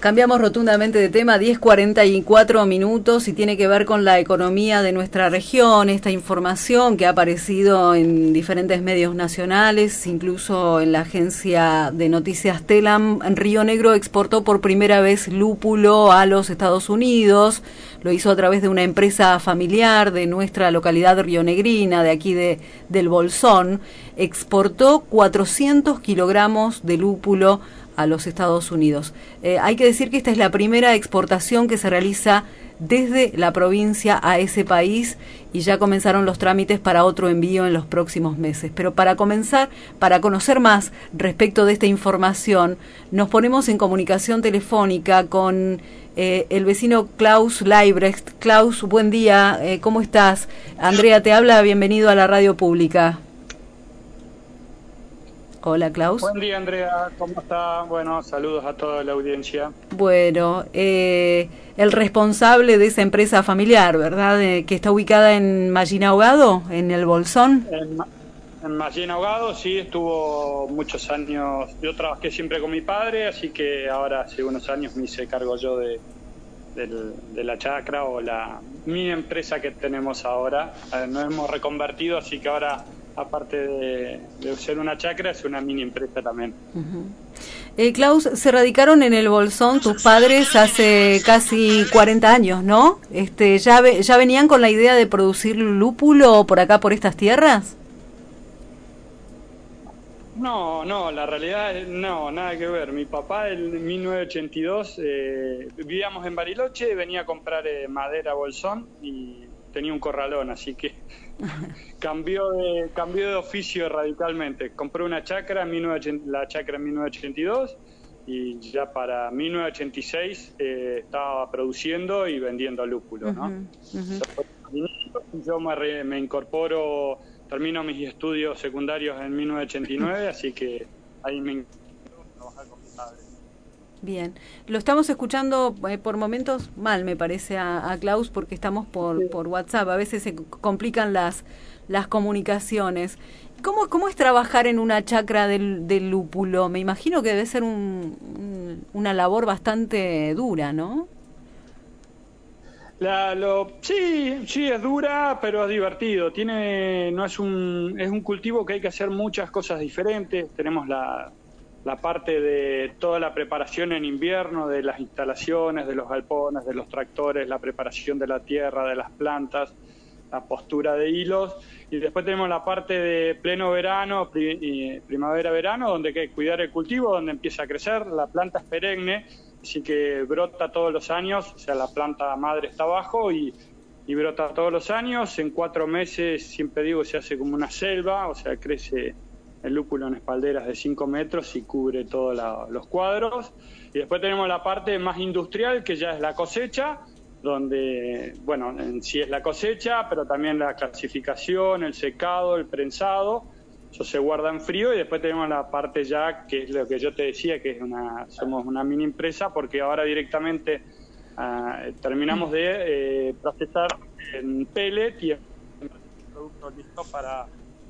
Cambiamos rotundamente de tema, 10:44 minutos, y tiene que ver con la economía de nuestra región. Esta información que ha aparecido en diferentes medios nacionales, incluso en la agencia de noticias Telam, Río Negro exportó por primera vez lúpulo a los Estados Unidos. Lo hizo a través de una empresa familiar de nuestra localidad rionegrina, de aquí del Bolsón. Exportó 400 kilogramos de lúpulo a los Estados Unidos. Hay que decir que esta es la primera exportación que se realiza desde la provincia a ese país, y ya comenzaron los trámites para otro envío en los próximos meses. Pero para comenzar, para conocer más respecto de esta información, nos ponemos en comunicación telefónica con el vecino Klaus Leibrecht. Klaus, buen día, ¿cómo estás? Andrea te habla, bienvenido a la radio pública. Hola, Klaus. Buen día, Andrea, ¿cómo está? Bueno, saludos a toda la audiencia. Bueno, el responsable de esa empresa familiar, ¿verdad? Que está ubicada en Mallina Ahogado, en el Bolsón. En Mallina Ahogado, sí, estuvo muchos años. Yo trabajé siempre con mi padre, así que ahora hace unos años me hice cargo yo de la chacra, o la mini empresa que tenemos ahora. Nos hemos reconvertido, así que ahora, aparte de ser una chacra, es una mini empresa también. Klaus, se radicaron en el Bolsón tus padres hace casi 40 años, ¿no? ¿Ya venían con la idea de producir lúpulo por acá, por estas tierras? No, la realidad es no, nada que ver. Mi papá en 1982 vivíamos en Bariloche, venía a comprar madera a Bolsón y tenía un corralón, así que cambió de oficio radicalmente. Compré una chacra, la chacra en 1982, y ya para 1986 estaba produciendo y vendiendo lúpulo, ¿no? Yo me incorporo, termino mis estudios secundarios en 1989, así que ahí me incorporo a trabajar con mi padre. Bien, lo estamos escuchando por momentos mal, me parece, a Klaus, porque estamos por WhatsApp. A veces se complican las comunicaciones. ¿Cómo es trabajar en una chacra del lúpulo? Me imagino que debe ser una labor bastante dura, ¿no? Sí, es dura, pero es divertido. Es un cultivo que hay que hacer muchas cosas diferentes. Tenemos la parte de toda la preparación en invierno, de las instalaciones, de los galpones, de los tractores, la preparación de la tierra, de las plantas, la postura de hilos, y después tenemos la parte de pleno verano, primavera-verano, donde hay que cuidar el cultivo, donde empieza a crecer. La planta es perenne, así que brota todos los años, o sea, la planta madre está abajo y brota todos los años. En 4 meses, siempre digo, se hace como una selva, o sea, crece el lúpulo en espalderas de 5 metros y cubre todos los cuadros. Y después tenemos la parte más industrial, que ya es la cosecha, donde, bueno, en sí es la cosecha, pero también la clasificación, el secado, el prensado. Eso se guarda en frío. Y después tenemos la parte ya, que es lo que yo te decía, que somos una mini empresa, porque ahora directamente terminamos de procesar en pellet y el producto listo para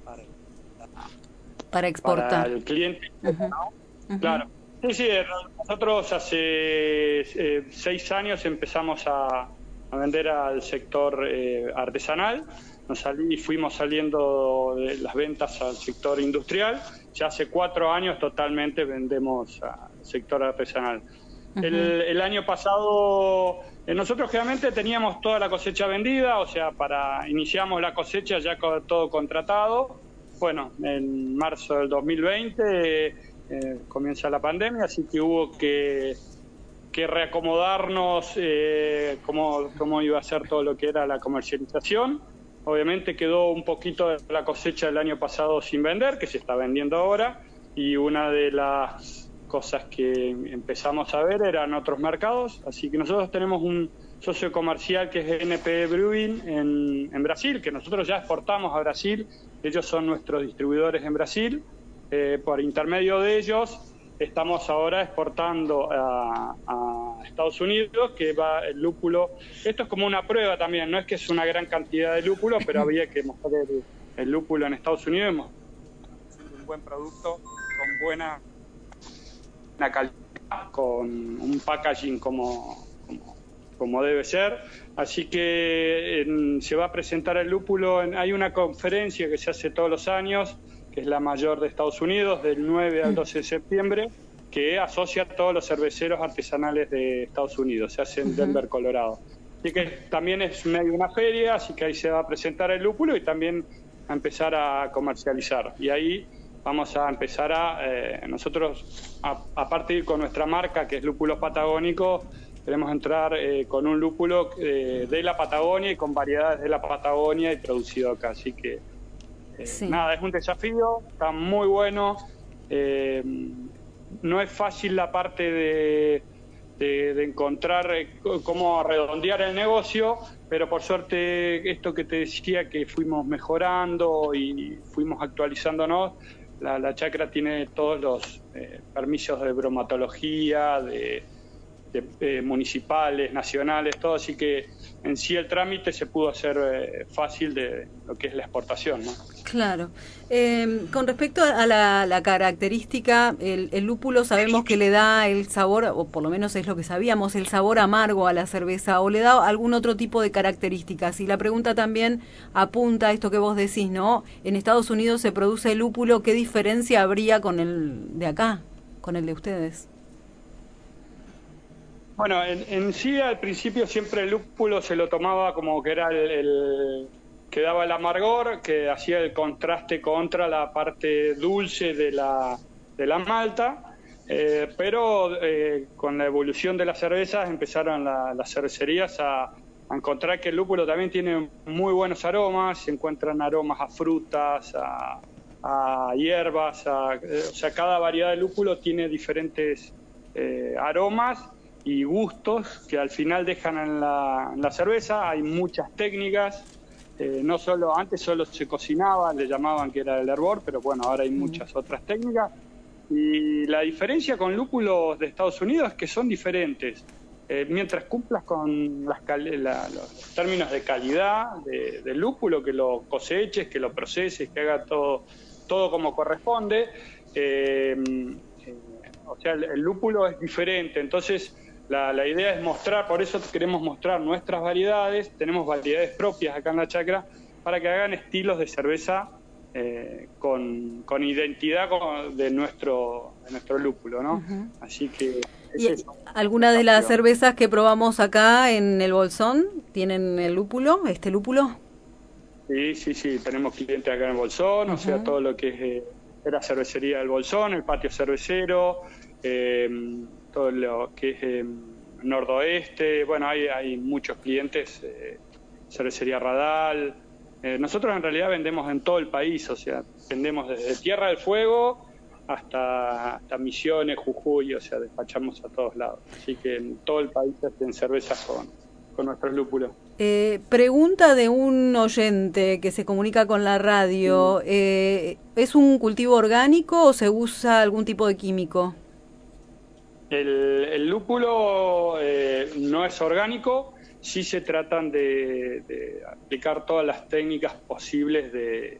exportar. Para el cliente, ¿no? Claro. Sí, nosotros hace 6 años empezamos a vender al sector artesanal. Fuimos saliendo de las ventas al sector industrial. Ya hace 4 años totalmente vendemos al sector artesanal. El año pasado nosotros generalmente teníamos toda la cosecha vendida, o sea, iniciamos la cosecha ya con todo contratado. Bueno, en marzo del 2020 comienza la pandemia, así que hubo que reacomodarnos cómo iba a ser todo lo que era la comercialización. Obviamente quedó un poquito de la cosecha del año pasado sin vender, que se está vendiendo ahora, y una de las cosas que empezamos a ver eran otros mercados, así que nosotros tenemos un socio comercial que es NP Brewing en Brasil, que nosotros ya exportamos a Brasil. Ellos son nuestros distribuidores en Brasil. Por intermedio de ellos estamos ahora exportando a Estados Unidos, que va el lúpulo. Esto es como una prueba también, no es que es una gran cantidad de lúpulo, pero había que mostrar el lúpulo en Estados Unidos. Hemos un buen producto con buena calidad. con un packaging como debe ser. Así que se va a presentar el lúpulo. Hay una conferencia que se hace todos los años, que es la mayor de Estados Unidos, del 9 al 12 de septiembre, que asocia a todos los cerveceros artesanales de Estados Unidos. Se hace en Denver, Colorado. Así que también es medio una feria, así que ahí se va a presentar el lúpulo y también a empezar a comercializar. Y ahí vamos a empezar nosotros, aparte de ir con nuestra marca, que es Lúpulos Patagónicos, queremos entrar con un lúpulo de la Patagonia y con variedades de la Patagonia y producido acá. Así que, nada, es un desafío, está muy bueno. No es fácil la parte de encontrar cómo redondear el negocio, pero por suerte esto que te decía, que fuimos mejorando y fuimos actualizándonos, la chacra tiene todos los permisos de bromatología, de municipales, nacionales, todo, así que en sí el trámite se pudo hacer fácil de lo que es la exportación, ¿no? Claro. Con respecto a la característica, el lúpulo sabemos que le da el sabor, o por lo menos es lo que sabíamos, el sabor amargo a la cerveza, o le da algún otro tipo de características. Y la pregunta también apunta a esto que vos decís, ¿no? En Estados Unidos se produce el lúpulo, ¿qué diferencia habría con el de acá, con el de ustedes? Bueno, en sí al principio siempre el lúpulo se lo tomaba como que era el que daba el amargor, que hacía el contraste contra la parte dulce de la malta, pero con la evolución de las cervezas empezaron las cervecerías a encontrar que el lúpulo también tiene muy buenos aromas, se encuentran aromas a frutas, a hierbas, o sea, cada variedad de lúpulo tiene diferentes aromas y gustos que al final dejan en la cerveza. Hay muchas técnicas, no solo antes solo se cocinaba, le llamaban que era el hervor, pero bueno, ahora hay muchas otras técnicas. Y la diferencia con lúpulos de Estados Unidos es que son diferentes. Mientras cumplas con los términos de calidad del lúpulo, que lo coseches, que lo proceses, que haga todo como corresponde, o sea, el lúpulo es diferente. Entonces, la idea es mostrar, por eso queremos mostrar nuestras variedades. Tenemos variedades propias acá en la chacra para que hagan estilos de cerveza con identidad de nuestro lúpulo, ¿no? Así que ¿y alguna de las cervezas que probamos acá en el Bolsón tienen el lúpulo, este lúpulo? Sí, tenemos clientes acá en el Bolsón, o sea, todo lo que es la cervecería del Bolsón, el patio cervecero, todo lo que es Noroeste. Bueno, hay muchos clientes, cervecería Radal. Nosotros en realidad vendemos en todo el país, o sea, vendemos desde Tierra del Fuego hasta Misiones, Jujuy, o sea, despachamos a todos lados. Así que en todo el país hacen cervezas con nuestros lúpulos. Pregunta de un oyente que se comunica con la radio. ¿Es un cultivo orgánico o se usa algún tipo de químico? El lúpulo no es orgánico, sí se tratan de aplicar todas las técnicas posibles de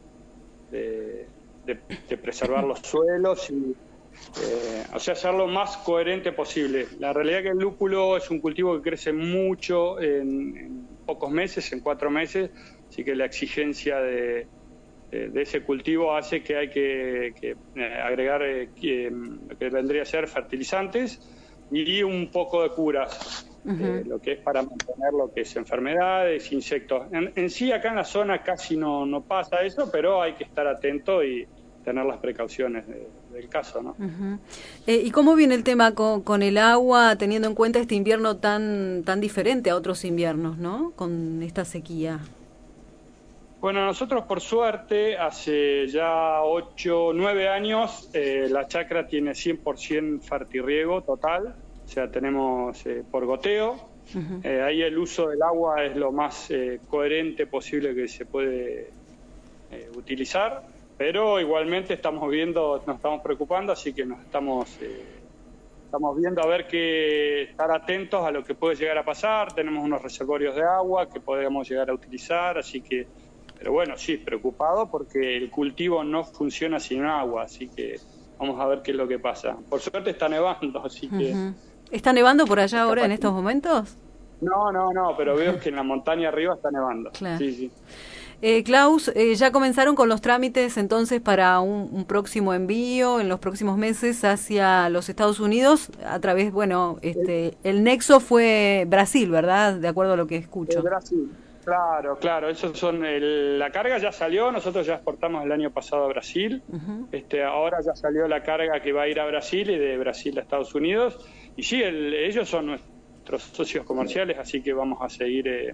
preservar los suelos y o sea, ser lo más coherente posible. La realidad es que el lúpulo es un cultivo que crece mucho en pocos meses, en 4 meses, así que la exigencia de ese cultivo hace que hay que agregar lo que vendría a ser fertilizantes y un poco de curas, lo que es para mantener lo que es enfermedades, insectos. En sí acá en la zona casi no pasa eso, pero hay que estar atento y tener las precauciones del caso, ¿no? ¿Y cómo viene el tema con el agua, teniendo en cuenta este invierno tan diferente a otros inviernos, ¿no? Con esta sequía. Bueno, nosotros por suerte hace ya 8 o 9 años la chacra tiene 100% fertirriego total, o sea, tenemos por goteo. Ahí el uso del agua es lo más coherente posible que se puede utilizar, pero igualmente nos estamos preocupando, así que nos estamos viendo a ver estar atentos a lo que puede llegar a pasar. Tenemos unos reservorios de agua que podemos llegar a utilizar, así que, pero bueno, sí, preocupado porque el cultivo no funciona sin agua, así que vamos a ver qué es lo que pasa. Por suerte está nevando, así que... ¿Está nevando por allá ahora en estos momentos? No, pero veo que en la montaña arriba está nevando. Claro. Sí. Klaus, ¿ya comenzaron con los trámites entonces para un próximo envío en los próximos meses hacia los Estados Unidos? A través, bueno, el nexo fue Brasil, ¿verdad? De acuerdo a lo que escucho. Brasil, claro, esos son la carga ya salió, nosotros ya exportamos el año pasado a Brasil, ahora ya salió la carga que va a ir a Brasil y de Brasil a Estados Unidos, y sí, ellos son nuestros socios comerciales, así que vamos a seguir...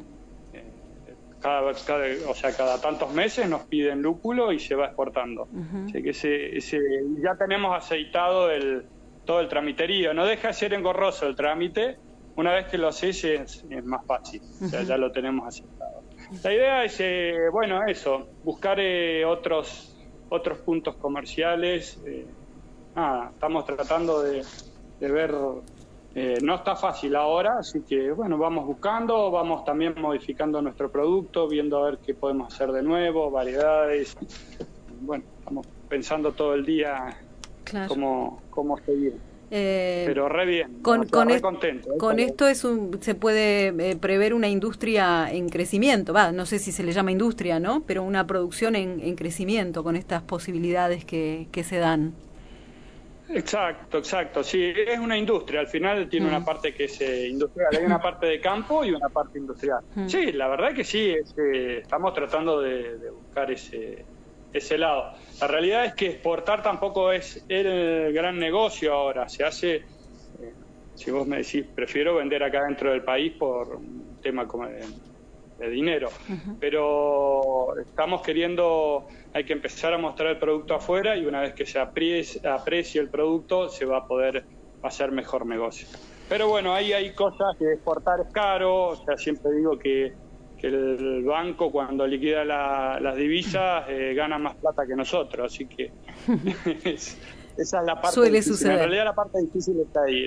Cada tantos meses nos piden lúpulo y se va exportando. Así que ya tenemos aceitado todo el tramiterío. No deja de ser engorroso el trámite. Una vez que lo haces es más fácil. O sea, ya lo tenemos aceitado. La idea es, buscar otros puntos comerciales. Estamos tratando de ver... no está fácil ahora, así que vamos buscando, vamos también modificando nuestro producto, viendo a ver qué podemos hacer de nuevo, variedades. Estamos pensando todo el día cómo seguir. Pero re bien, re contento. Con esto se puede prever una industria en crecimiento, no sé si se le llama industria, ¿no? Pero una producción en crecimiento con estas posibilidades que se dan. Exacto, sí, es una industria, al final tiene una parte que es industrial, hay una parte de campo y una parte industrial. Sí, la verdad que sí, estamos tratando de buscar ese lado. La realidad es que exportar tampoco es el gran negocio ahora, se hace, si vos me decís, prefiero vender acá dentro del país por un tema como de dinero, pero estamos hay que empezar a mostrar el producto afuera y una vez que se aprecie el producto se va a poder hacer mejor negocio. Pero ahí hay cosas que exportar es caro, o sea, siempre digo que el banco cuando liquida las divisas gana más plata que nosotros, así que esa es la parte suele difícil. Suceder. En realidad la parte difícil está ahí,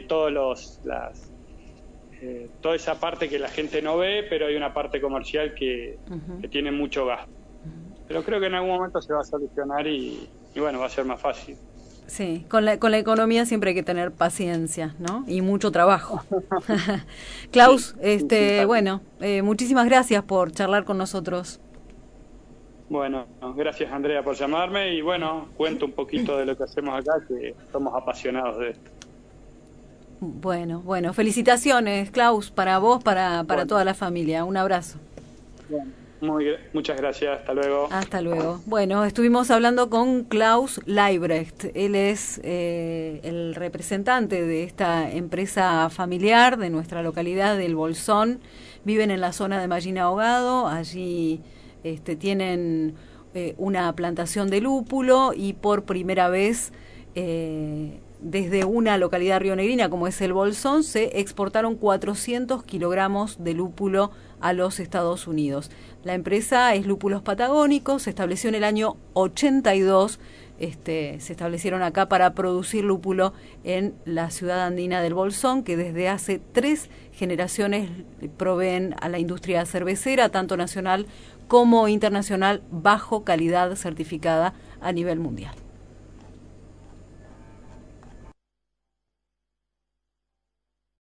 toda esa parte que la gente no ve, pero hay una parte comercial que tiene mucho gasto. Pero creo que en algún momento se va a solucionar y va a ser más fácil. Sí, con la economía siempre hay que tener paciencia, ¿no? Y mucho trabajo. Klaus, muchísimas gracias por charlar con nosotros. Bueno, gracias Andrea por llamarme y cuento un poquito de lo que hacemos acá, que somos apasionados de esto. Bueno, felicitaciones, Klaus, para vos, para toda la familia. Un abrazo. Muchas gracias, hasta luego. Hasta luego. Bueno, estuvimos hablando con Klaus Leibrecht. Él es el representante de esta empresa familiar de nuestra localidad del Bolsón. Viven en la zona de Mallina Ahogado. Allí tienen una plantación de lúpulo y por primera vez desde una localidad rionegrina como es el Bolsón se exportaron 400 kilogramos de lúpulo a los Estados Unidos. La empresa es Lúpulos Patagónicos, se estableció en el año 82, se establecieron acá para producir lúpulo en la ciudad andina del Bolsón, que desde hace 3 generaciones proveen a la industria cervecera, tanto nacional como internacional, bajo calidad certificada a nivel mundial.